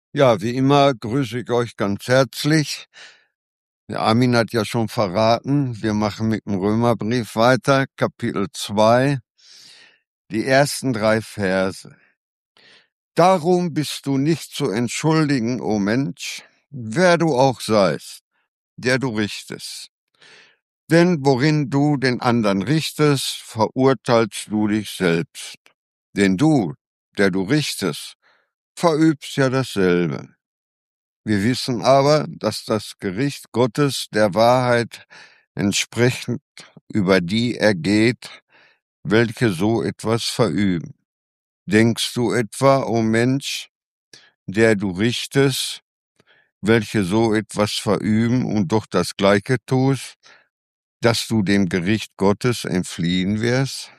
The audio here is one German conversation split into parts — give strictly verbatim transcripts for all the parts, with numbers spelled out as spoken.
Ja, wie immer grüße ich euch ganz herzlich. Der Armin hat ja schon verraten, wir machen mit dem Römerbrief weiter, Kapitel zwei, die ersten drei Verse. Darum bist du nicht zu entschuldigen, o Mensch, wer du auch seist, der du richtest. Denn worin du den anderen richtest, verurteilst du dich selbst. Denn du, der du richtest, verübst ja dasselbe. Wir wissen aber, dass das Gericht Gottes der Wahrheit entsprechend über die ergeht, welche so etwas verüben. Denkst du etwa, o Mensch, der du richtest, welche so etwas verüben und doch das Gleiche tust, dass du dem Gericht Gottes entfliehen wirst?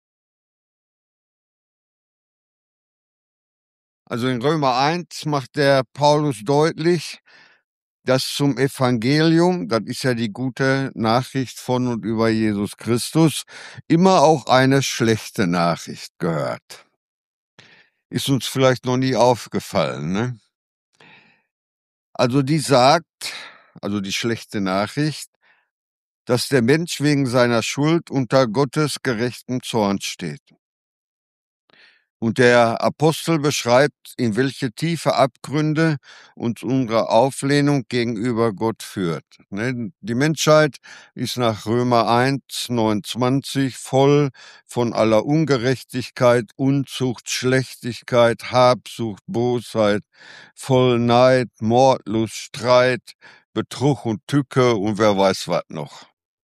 Also in Römer eins macht der Paulus deutlich, dass zum Evangelium, das ist ja die gute Nachricht von und über Jesus Christus, immer auch eine schlechte Nachricht gehört. Ist uns vielleicht noch nie aufgefallen, ne? Also die sagt, also die schlechte Nachricht, dass der Mensch wegen seiner Schuld unter Gottes gerechtem Zorn steht. Und der Apostel beschreibt, in welche tiefe Abgründe uns unsere Auflehnung gegenüber Gott führt. Die Menschheit ist nach Römer eins, neunundzwanzig voll von aller Ungerechtigkeit, Unzucht, Schlechtigkeit, Habsucht, Bosheit, voll Neid, Mordlust, Streit, Betrug und Tücke und wer weiß was noch.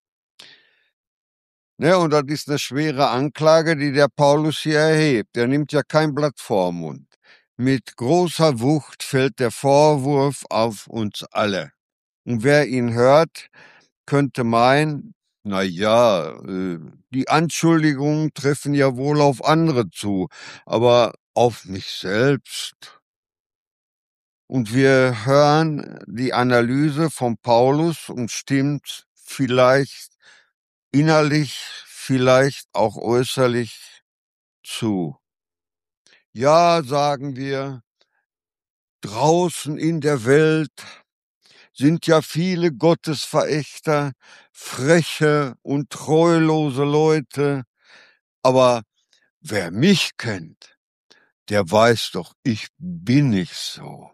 Ne, und das ist eine schwere Anklage, die der Paulus hier erhebt. Er nimmt ja kein Blatt vorm Mund. Mit großer Wucht fällt der Vorwurf auf uns alle. Und wer ihn hört, könnte meinen, na ja, äh, die Anschuldigungen treffen ja wohl auf andere zu, aber auf mich selbst. Und wir hören die Analyse von Paulus und stimmt vielleicht innerlich, vielleicht auch äußerlich zu. Ja, sagen wir, draußen in der Welt sind ja viele Gottesverächter, freche und treulose Leute, aber wer mich kennt, der weiß doch, ich bin nicht so.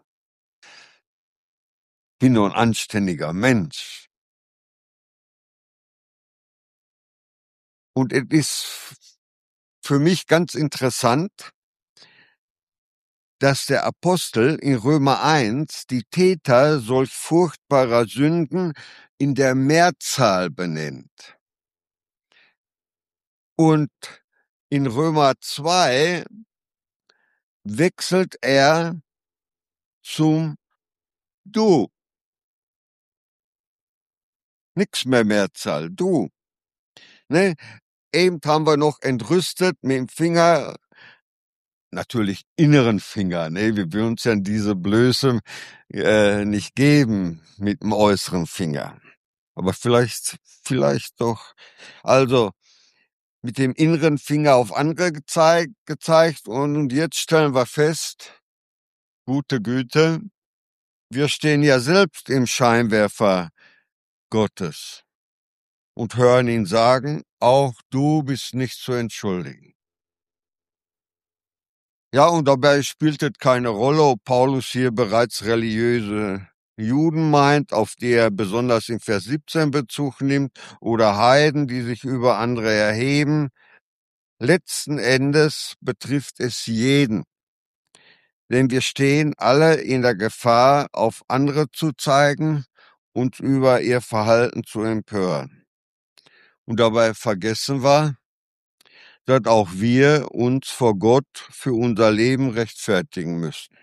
Bin nur ein anständiger Mensch. Und es ist für mich ganz interessant, dass der Apostel in Römer eins die Täter solch furchtbarer Sünden in der Mehrzahl benennt. Und in Römer zwei wechselt er zum Du. Nix mehr Mehrzahl, du. Ne? Eben haben wir noch entrüstet mit dem Finger, natürlich inneren Finger, ne? Wir will uns ja diese Blöße äh, nicht geben mit dem äußeren Finger. Aber vielleicht, vielleicht doch. Also, mit dem inneren Finger auf andere gezeigt, gezeigt und jetzt stellen wir fest, gute Güte, wir stehen ja selbst im Scheinwerfer Gottes und hören ihn sagen, auch du bist nicht zu entschuldigen. Ja, und dabei spielt es keine Rolle, ob Paulus hier bereits religiöse Juden meint, auf die er besonders in Vers siebzehn Bezug nimmt, oder Heiden, die sich über andere erheben. Letzten Endes betrifft es jeden, denn wir stehen alle in der Gefahr, auf andere zu zeigen und über ihr Verhalten zu empören. Und dabei vergessen wir, dass auch wir uns vor Gott für unser Leben rechtfertigen müssen.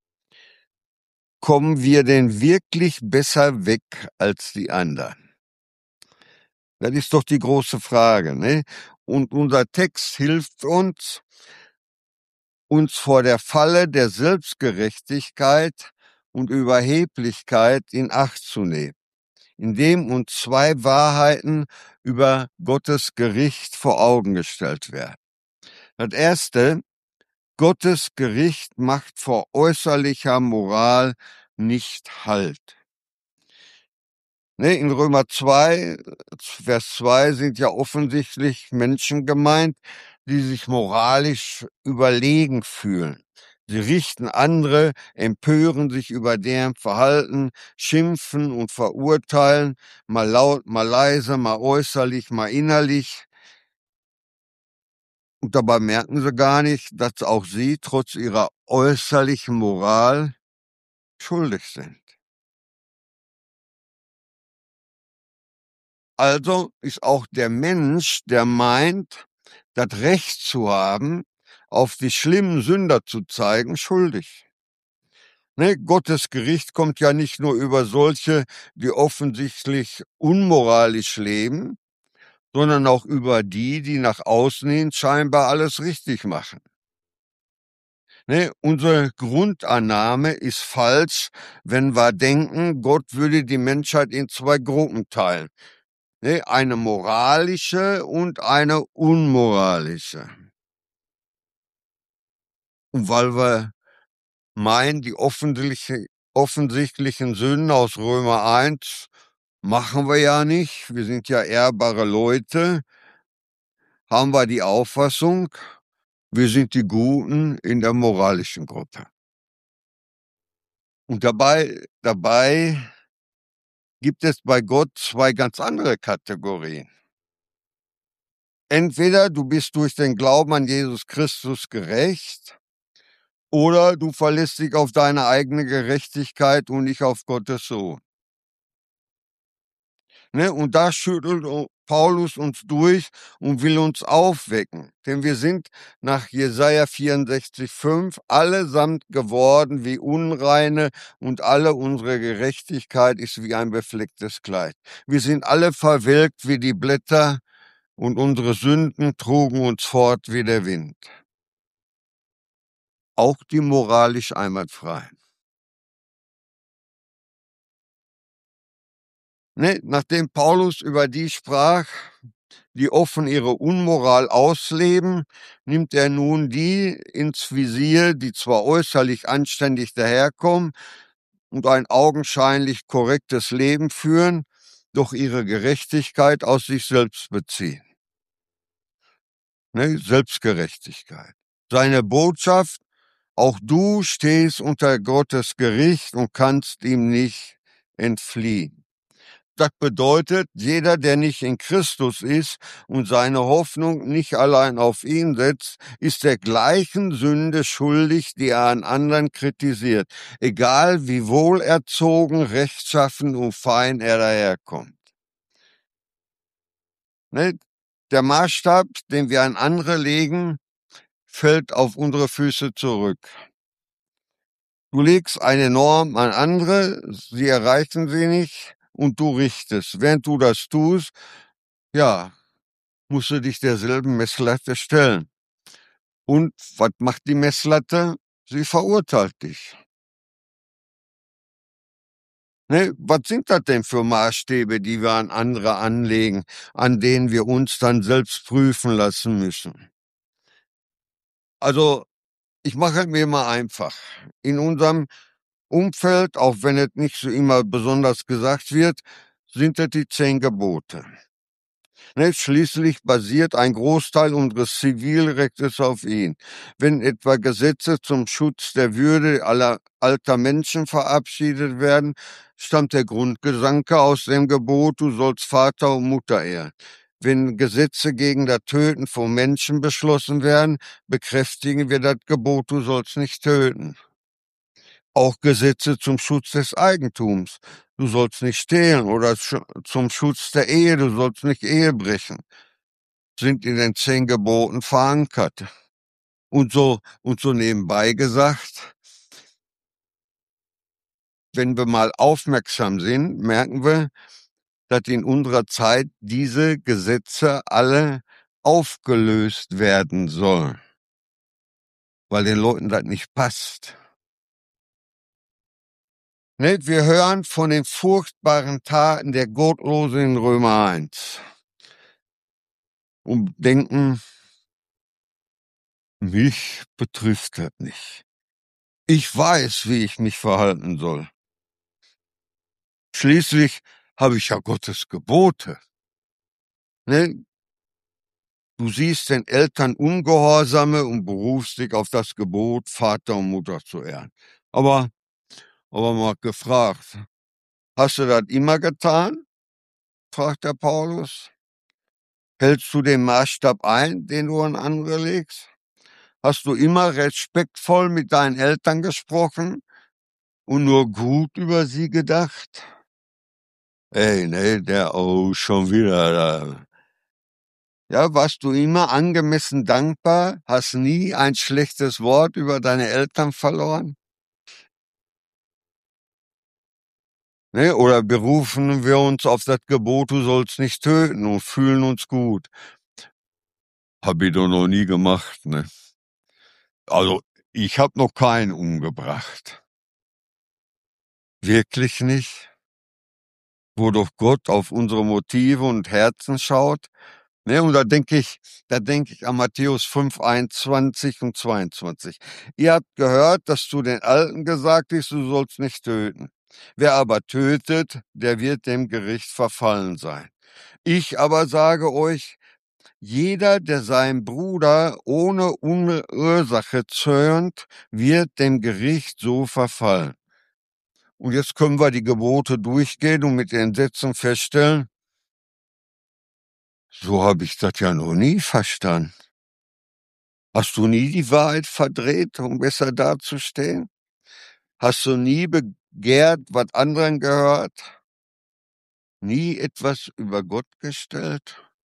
Kommen wir denn wirklich besser weg als die anderen? Das ist doch die große Frage, ne? Und unser Text hilft uns, uns vor der Falle der Selbstgerechtigkeit und Überheblichkeit in Acht zu nehmen, indem uns zwei Wahrheiten über Gottes Gericht vor Augen gestellt werden. Das erste, Gottes Gericht macht vor äußerlicher Moral nicht Halt. Ne, in Römer zwei, Vers zwei sind ja offensichtlich Menschen gemeint, die sich moralisch überlegen fühlen. Sie richten andere, empören sich über deren Verhalten, schimpfen und verurteilen, mal laut, mal leise, mal äußerlich, mal innerlich. Und dabei merken sie gar nicht, dass auch sie trotz ihrer äußerlichen Moral schuldig sind. Also ist auch der Mensch, der meint, das Recht zu haben, auf die schlimmen Sünder zu zeigen, schuldig. Ne? Gottes Gericht kommt ja nicht nur über solche, die offensichtlich unmoralisch leben, sondern auch über die, die nach außen hin scheinbar alles richtig machen. Ne? Unsere Grundannahme ist falsch, wenn wir denken, Gott würde die Menschheit in zwei Gruppen teilen. Ne? Eine moralische und eine unmoralische. Und weil wir meinen, die offensichtliche, offensichtlichen Sünden aus Römer eins machen wir ja nicht, wir sind ja ehrbare Leute, haben wir die Auffassung, wir sind die Guten in der moralischen Gruppe. Und dabei, dabei gibt es bei Gott zwei ganz andere Kategorien. Entweder du bist durch den Glauben an Jesus Christus gerecht, oder du verlässt dich auf deine eigene Gerechtigkeit und nicht auf Gottes Sohn. Ne? Und da schüttelt Paulus uns durch und will uns aufwecken. Denn wir sind nach Jesaja vierundsechzig fünf allesamt geworden wie Unreine und alle unsere Gerechtigkeit ist wie ein beflecktes Kleid. Wir sind alle verwelkt wie die Blätter und unsere Sünden trugen uns fort wie der Wind. Auch die moralisch Einwandfreien. Ne, nachdem Paulus über die sprach, die offen ihre Unmoral ausleben, nimmt er nun die ins Visier, die zwar äußerlich anständig daherkommen und ein augenscheinlich korrektes Leben führen, doch ihre Gerechtigkeit aus sich selbst beziehen. Ne, Selbstgerechtigkeit. Seine Botschaft: Auch du stehst unter Gottes Gericht und kannst ihm nicht entfliehen. Das bedeutet, jeder, der nicht in Christus ist und seine Hoffnung nicht allein auf ihn setzt, ist der gleichen Sünde schuldig, die er an anderen kritisiert, egal wie wohlerzogen, rechtschaffen und fein er daherkommt. Ne? Der Maßstab, den wir an andere legen, fällt auf unsere Füße zurück. Du legst eine Norm an andere, sie erreichen sie nicht und du richtest. Während du das tust, ja, musst du dich derselben Messlatte stellen. Und was macht die Messlatte? Sie verurteilt dich. Ne? Was sind das denn für Maßstäbe, die wir an andere anlegen, an denen wir uns dann selbst prüfen lassen müssen? Also, ich mache es mir mal einfach. In unserem Umfeld, auch wenn es nicht so immer besonders gesagt wird, sind es die zehn Gebote. Ne, schließlich basiert ein Großteil unseres Zivilrechts auf ihn. Wenn etwa Gesetze zum Schutz der Würde aller alter Menschen verabschiedet werden, stammt der Grundgedanke aus dem Gebot, du sollst Vater und Mutter ehren. Wenn Gesetze gegen das Töten von Menschen beschlossen werden, bekräftigen wir das Gebot, du sollst nicht töten. Auch Gesetze zum Schutz des Eigentums. Du sollst nicht stehlen oder zum Schutz der Ehe, du sollst nicht Ehe brechen, sind in den zehn Geboten verankert. Und so, und so nebenbei gesagt, wenn wir mal aufmerksam sind, merken wir, dass in unserer Zeit diese Gesetze alle aufgelöst werden sollen, weil den Leuten das nicht passt. Wir hören von den furchtbaren Taten der Gottlosen in Römer eins und denken, Mich betrifft das nicht. Ich weiß, wie ich mich verhalten soll. Schließlich habe ich ja Gottes Gebote. Ne? Du siehst den Eltern Ungehorsame und berufst dich auf das Gebot, Vater und Mutter zu ehren. Aber, aber mal gefragt, hast du das immer getan? Fragt der Paulus. Hältst du den Maßstab ein, den du an andere legst? Hast du immer respektvoll mit deinen Eltern gesprochen und nur gut über sie gedacht? Ey, ne, der, oh, schon wieder da. Ja, warst du immer angemessen dankbar? Hast nie ein schlechtes Wort über deine Eltern verloren? Ne? Oder berufen wir uns auf das Gebot, du sollst nicht töten und fühlen uns gut? Hab ich doch noch nie gemacht, ne? Also, ich hab noch keinen umgebracht. Wirklich nicht? Wo doch Gott auf unsere Motive und Herzen schaut? Ne, und da denke ich, da denke ich an Matthäus fünf, einundzwanzig und zweiundzwanzig. Ihr habt gehört, dass zu den Alten gesagt ist, du sollst nicht töten. Wer aber tötet, der wird dem Gericht verfallen sein. Ich aber sage euch, jeder, der seinem Bruder ohne Ursache zürnt, wird dem Gericht so verfallen. Und jetzt können wir die Gebote durchgehen und mit den Sätzen feststellen, so habe ich das ja noch nie verstanden. Hast du nie die Wahrheit verdreht, um besser dazustehen? Hast du nie begehrt, was anderen gehört? Nie etwas über Gott gestellt?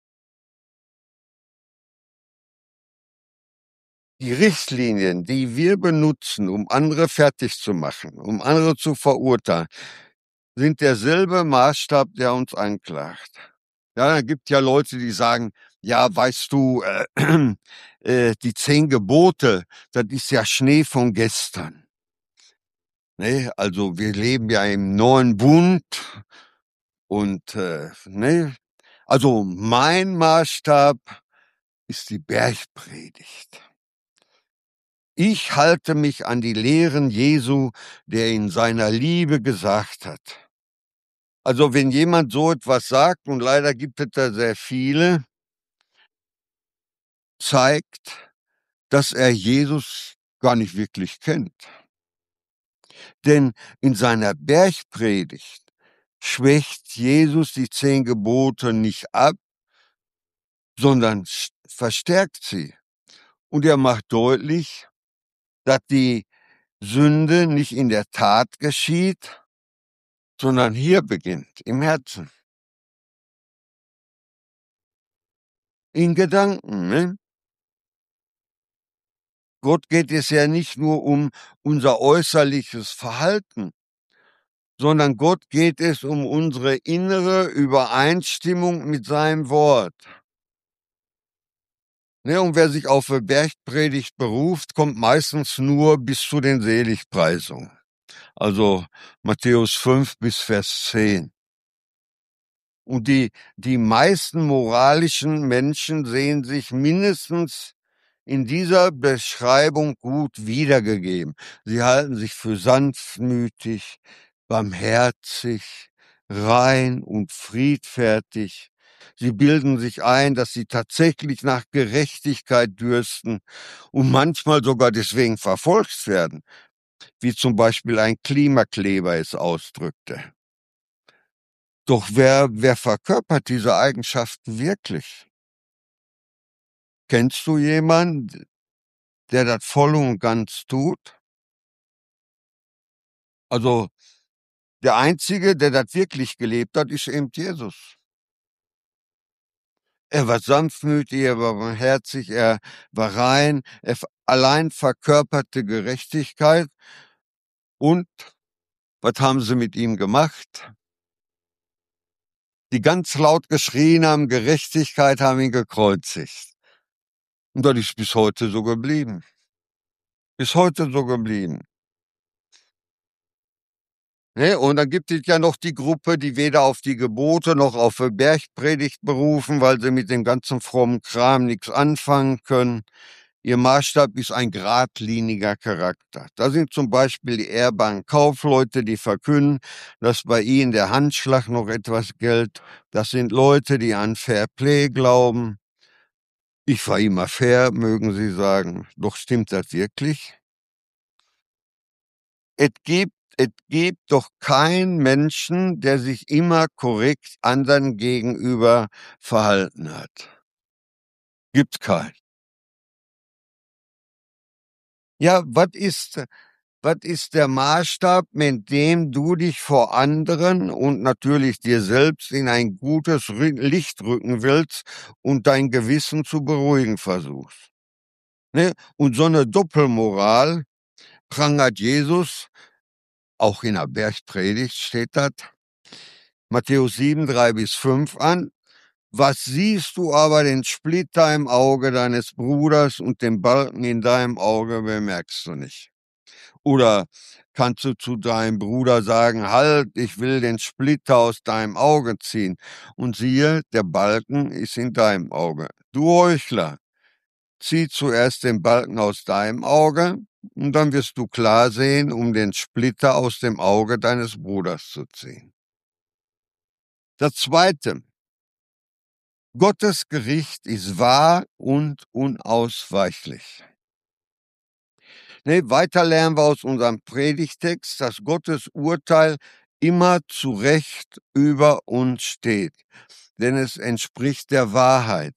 Die Richtlinien, die wir benutzen, um andere fertig zu machen, um andere zu verurteilen, sind derselbe Maßstab, der uns anklagt. Ja, da gibt ja Leute, die sagen, ja, weißt du, äh, äh, die zehn Gebote, das ist ja Schnee von gestern. Ne? Also wir leben ja im neuen Bund und äh, ne? Also mein Maßstab ist die Bergpredigt. Ich halte mich an die Lehren Jesu, der in seiner Liebe gesagt hat. Also wenn jemand so etwas sagt, und leider gibt es da sehr viele, zeigt, dass er Jesus gar nicht wirklich kennt. Denn in seiner Bergpredigt schwächt Jesus die zehn Gebote nicht ab, sondern verstärkt sie. Und er macht deutlich, dass die Sünde nicht in der Tat geschieht, sondern hier beginnt, im Herzen. In Gedanken, ne? Gott geht es ja nicht nur um unser äußerliches Verhalten, sondern Gott geht es um unsere innere Übereinstimmung mit seinem Wort. Ne, und wer sich auf eine Bergpredigt beruft, kommt meistens nur bis zu den Seligpreisungen. Also Matthäus fünf bis Vers zehn. Und die, die meisten moralischen Menschen sehen sich mindestens in dieser Beschreibung gut wiedergegeben. Sie halten sich für sanftmütig, barmherzig, rein und friedfertig. Sie bilden sich ein, dass sie tatsächlich nach Gerechtigkeit dürsten und manchmal sogar deswegen verfolgt werden, wie zum Beispiel ein Klimakleber es ausdrückte. Doch wer, wer verkörpert diese Eigenschaften wirklich? Kennst du jemanden, der das voll und ganz tut? Also der Einzige, der das wirklich gelebt hat, ist eben Jesus. Er war sanftmütig, er war barmherzig, er war rein, er allein verkörperte Gerechtigkeit. Und was haben sie mit ihm gemacht? Die ganz laut geschrien haben, Gerechtigkeit, haben ihn gekreuzigt. Und das ist bis heute so geblieben. Bis heute so geblieben. Ne? Und dann gibt es ja noch die Gruppe, die weder auf die Gebote noch auf die Bergpredigt berufen, weil sie mit dem ganzen frommen Kram nichts anfangen können. Ihr Maßstab ist ein geradliniger Charakter. Da sind zum Beispiel die ehrbaren Kaufleute, die verkünden, dass bei ihnen der Handschlag noch etwas gilt. Das sind Leute, die an Fair Play glauben. Ich war immer fair, mögen Sie sagen. Doch stimmt das wirklich? Es gibt, es gibt doch keinen Menschen, der sich immer korrekt anderen gegenüber verhalten hat. Gibt's keinen. Ja, was ist, was ist der Maßstab, mit dem du dich vor anderen und natürlich dir selbst in ein gutes Rü- Licht rücken willst und dein Gewissen zu beruhigen versuchst? Ne? Und so eine Doppelmoral prangert Jesus, auch in der Bergpredigt steht das, Matthäus sieben, drei bis fünf an. Was siehst du aber den Splitter im Auge deines Bruders und den Balken in deinem Auge bemerkst du nicht? Oder kannst du zu deinem Bruder sagen, halt, ich will den Splitter aus deinem Auge ziehen. Und siehe, der Balken ist in deinem Auge. Du Heuchler, zieh zuerst den Balken aus deinem Auge, und dann wirst du klar sehen, um den Splitter aus dem Auge deines Bruders zu ziehen. Das Zweite, Gottes Gericht ist wahr und unausweichlich. Ne, weiter lernen wir aus unserem Predigtext, dass Gottes Urteil immer zu Recht über uns steht, denn es entspricht der Wahrheit.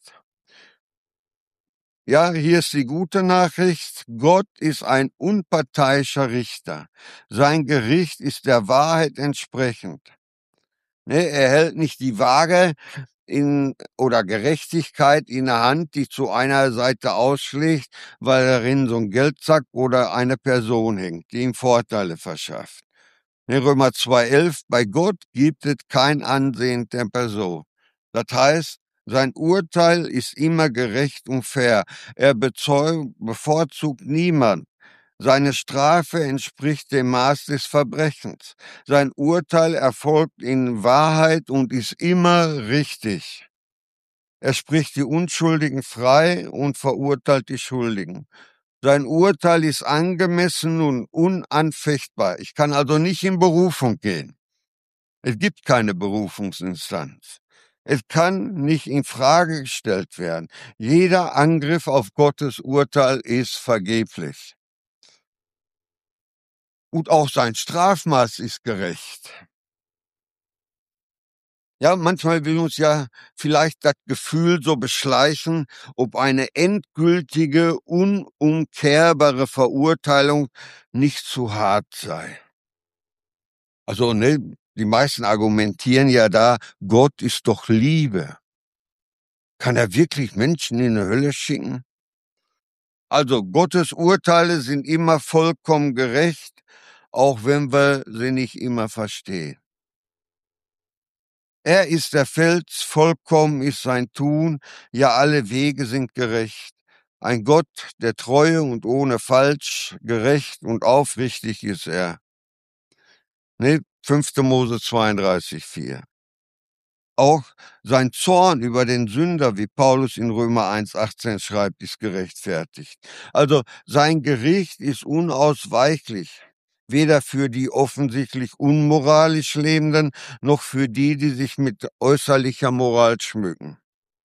Ja, hier ist die gute Nachricht. Gott ist ein unparteiischer Richter. Sein Gericht ist der Wahrheit entsprechend. Ne, er hält nicht die Waage in, oder Gerechtigkeit in der Hand, die zu einer Seite ausschlägt, weil darin so ein Geldsack oder eine Person hängt, die ihm Vorteile verschafft. In Römer zwei elf, bei Gott gibt es kein Ansehen der Person. Das heißt, sein Urteil ist immer gerecht und fair. Er bezeugt, bevorzugt niemand. Seine Strafe entspricht dem Maß des Verbrechens. Sein Urteil erfolgt in Wahrheit und ist immer richtig. Er spricht die Unschuldigen frei und verurteilt die Schuldigen. Sein Urteil ist angemessen und unanfechtbar. Ich kann also nicht in Berufung gehen. Es gibt keine Berufungsinstanz. Es kann nicht in Frage gestellt werden. Jeder Angriff auf Gottes Urteil ist vergeblich. Und auch sein Strafmaß ist gerecht. Ja, manchmal will uns ja vielleicht das Gefühl so beschleichen, ob eine endgültige, unumkehrbare Verurteilung nicht zu hart sei. Also, ne, die meisten argumentieren ja da, Gott ist doch Liebe. Kann er wirklich Menschen in die Hölle schicken? Also, Gottes Urteile sind immer vollkommen gerecht, auch wenn wir sie nicht immer verstehen. Er ist der Fels, vollkommen ist sein Tun, ja alle Wege sind gerecht. Ein Gott, der Treue und ohne Falsch, gerecht und aufrichtig ist er. Ne? fünfte Mose zweiunddreißig vier. Auch sein Zorn über den Sünder, wie Paulus in Römer eins achtzehn schreibt, ist gerechtfertigt. Also sein Gericht ist unausweichlich, weder für die offensichtlich unmoralisch Lebenden, noch für die, die sich mit äußerlicher Moral schmücken.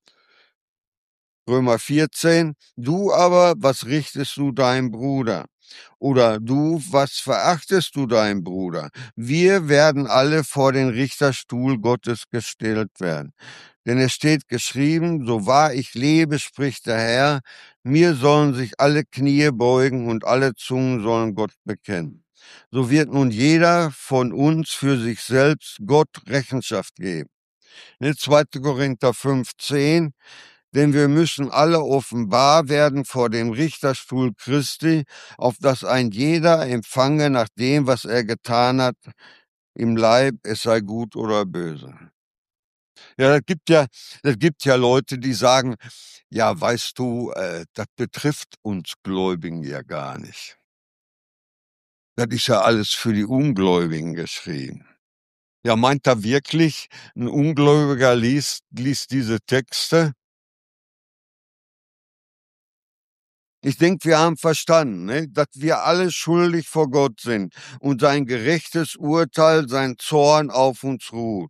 Römer vierzehn, du aber, was richtest du deinem Bruder? Oder du, was verachtest du deinem Bruder? Wir werden alle vor den Richterstuhl Gottes gestellt werden. Denn es steht geschrieben, so wahr ich lebe, spricht der Herr, mir sollen sich alle Knie beugen und alle Zungen sollen Gott bekennen. So wird nun jeder von uns für sich selbst Gott Rechenschaft geben. In zweite Korinther fünfzehn, denn wir müssen alle offenbar werden vor dem Richterstuhl Christi, auf dass ein jeder empfange nach dem, was er getan hat, im Leib, es sei gut oder böse. Ja, das gibt ja, das gibt ja Leute, die sagen, ja, weißt du, äh, das betrifft uns Gläubigen ja gar nicht. Das ist ja alles für die Ungläubigen geschrieben. Ja, meint er wirklich, ein Ungläubiger liest, liest diese Texte? Ich denke, wir haben verstanden, ne, dass wir alle schuldig vor Gott sind und sein gerechtes Urteil, sein Zorn auf uns ruht.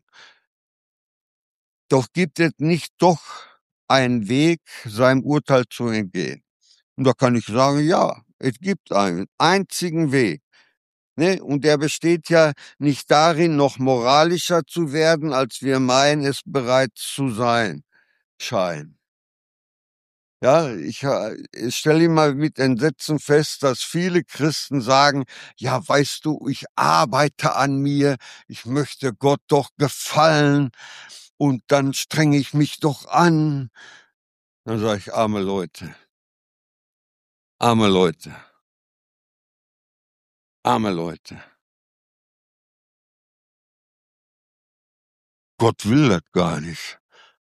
Doch gibt es nicht doch einen Weg, seinem Urteil zu entgehen? Und da kann ich sagen, ja, es gibt einen einzigen Weg. Ne? Und der besteht ja nicht darin, noch moralischer zu werden, als wir meinen, es bereits zu sein scheinen. Ja, ich, äh, ich stelle immer mit Entsetzen fest, dass viele Christen sagen, ja, weißt du, ich arbeite an mir, ich möchte Gott doch gefallen und dann strenge ich mich doch an. Dann sage ich, arme Leute, arme Leute, arme Leute. Gott will das gar nicht,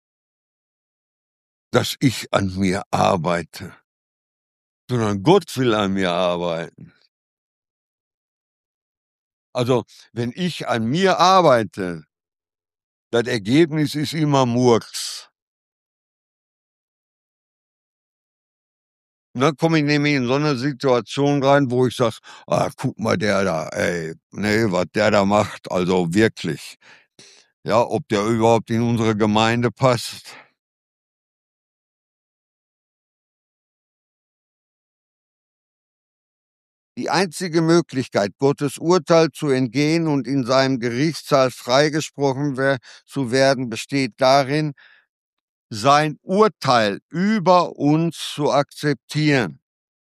dass ich an mir arbeite, sondern Gott will an mir arbeiten. Also, wenn ich an mir arbeite, das Ergebnis ist immer Murks. Und dann komme ich nämlich in so eine Situation rein, wo ich sage, ah, guck mal, der da, ey, ne, was der da macht, also wirklich. Ja, ob der überhaupt in unsere Gemeinde passt. Die einzige Möglichkeit, Gottes Urteil zu entgehen und in seinem Gerichtssaal freigesprochen wer zu werden, besteht darin, sein Urteil über uns zu akzeptieren.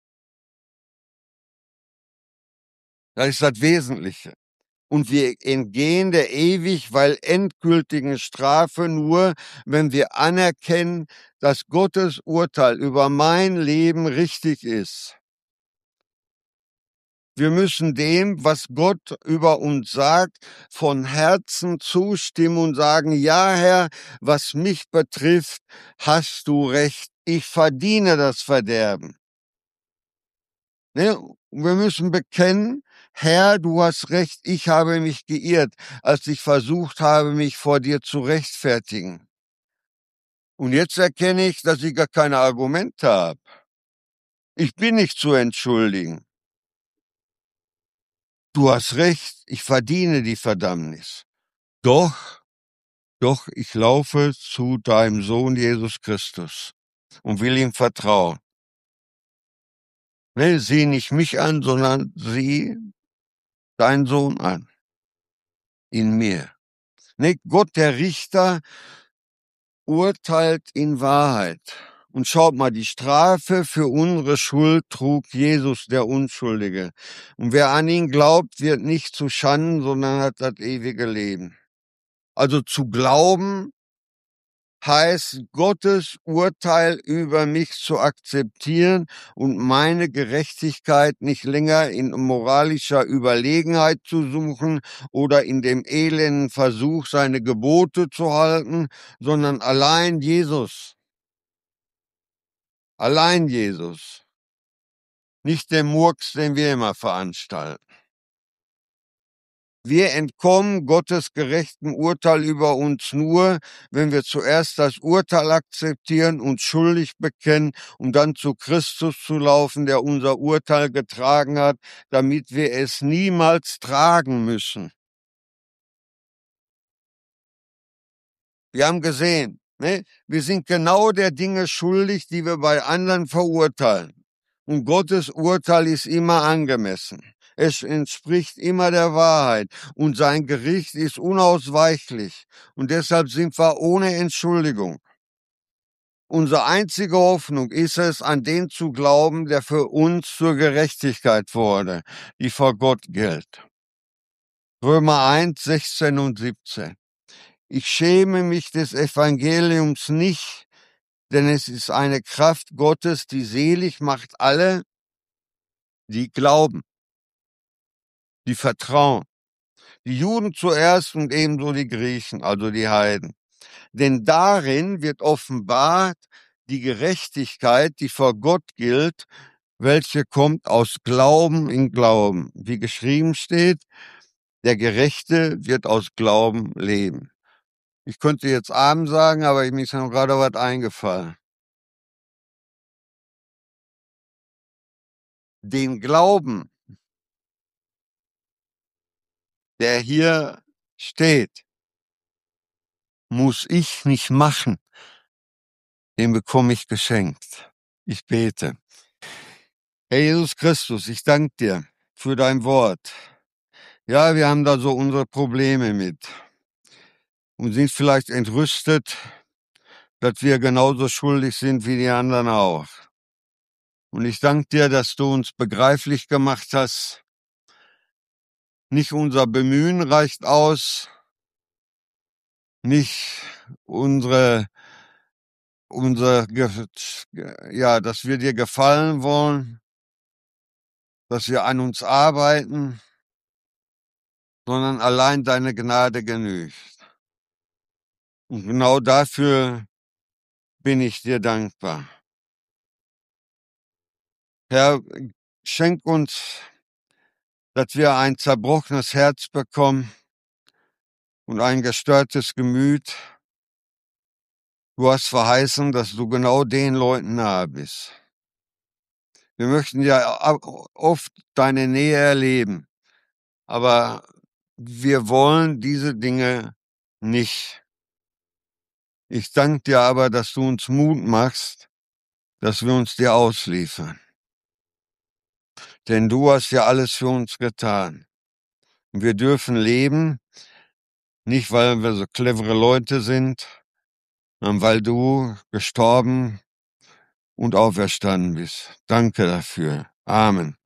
Das ist das Wesentliche. Und wir entgehen der ewig, weil endgültigen Strafe nur, wenn wir anerkennen, dass Gottes Urteil über mein Leben richtig ist. Wir müssen dem, was Gott über uns sagt, von Herzen zustimmen und sagen, ja Herr, was mich betrifft, hast du recht, ich verdiene das Verderben. Ne? Wir müssen bekennen, Herr, du hast recht, ich habe mich geirrt, als ich versucht habe, mich vor dir zu rechtfertigen. Und jetzt erkenne ich, dass ich gar keine Argumente habe. Ich bin nicht zu entschuldigen. Du hast recht, ich verdiene die Verdammnis. Doch, doch, ich laufe zu deinem Sohn Jesus Christus und will ihm vertrauen. Ne, sieh nicht mich an, sondern sieh deinen Sohn an. In mir. Ne, Gott, der Richter, urteilt in Wahrheit. Und schaut mal, die Strafe für unsere Schuld trug Jesus, der Unschuldige. Und wer an ihn glaubt, wird nicht zu Schanden, sondern hat das ewige Leben. Also zu glauben heißt, Gottes Urteil über mich zu akzeptieren und meine Gerechtigkeit nicht länger in moralischer Überlegenheit zu suchen oder in dem elenden Versuch, seine Gebote zu halten, sondern allein Jesus. Allein Jesus. Nicht der Murks, den wir immer veranstalten. Wir entkommen Gottes gerechten Urteil über uns nur, wenn wir zuerst das Urteil akzeptieren, uns schuldig bekennen, um dann zu Christus zu laufen, der unser Urteil getragen hat, damit wir es niemals tragen müssen. Wir haben gesehen, ne? Wir sind genau der Dinge schuldig, die wir bei anderen verurteilen. Und Gottes Urteil ist immer angemessen. Es entspricht immer der Wahrheit und sein Gericht ist unausweichlich. Und deshalb sind wir ohne Entschuldigung. Unsere einzige Hoffnung ist es, an den zu glauben, der für uns zur Gerechtigkeit wurde, die vor Gott gilt. Römer eins, sechzehn und siebzehn. Ich schäme mich des Evangeliums nicht, denn es ist eine Kraft Gottes, die selig macht alle, die glauben, die vertrauen. Die Juden zuerst und ebenso die Griechen, also die Heiden. Denn darin wird offenbart die Gerechtigkeit, die vor Gott gilt, welche kommt aus Glauben in Glauben. Wie geschrieben steht, der Gerechte wird aus Glauben leben. Ich könnte jetzt Abend sagen, aber mir ist noch gerade was eingefallen. Den Glauben, der hier steht, muss ich nicht machen. Den bekomme ich geschenkt. Ich bete. Herr Jesus Christus, ich danke dir für dein Wort. Ja, wir haben da so unsere Probleme mit und sind vielleicht entrüstet, dass wir genauso schuldig sind wie die anderen auch. Und ich danke dir, dass du uns begreiflich gemacht hast. Nicht unser Bemühen reicht aus, nicht unsere, unser, ja, dass wir dir gefallen wollen, dass wir an uns arbeiten, sondern allein deine Gnade genügt. Und genau dafür bin ich dir dankbar. Herr, schenk uns, dass wir ein zerbrochenes Herz bekommen und ein gestörtes Gemüt. Du hast verheißen, dass du genau den Leuten nahe bist. Wir möchten ja oft deine Nähe erleben, aber wir wollen diese Dinge nicht. Ich danke dir aber, dass du uns Mut machst, dass wir uns dir ausliefern. Denn du hast ja alles für uns getan. Und wir dürfen leben, nicht weil wir so clevere Leute sind, sondern weil du gestorben und auferstanden bist. Danke dafür. Amen.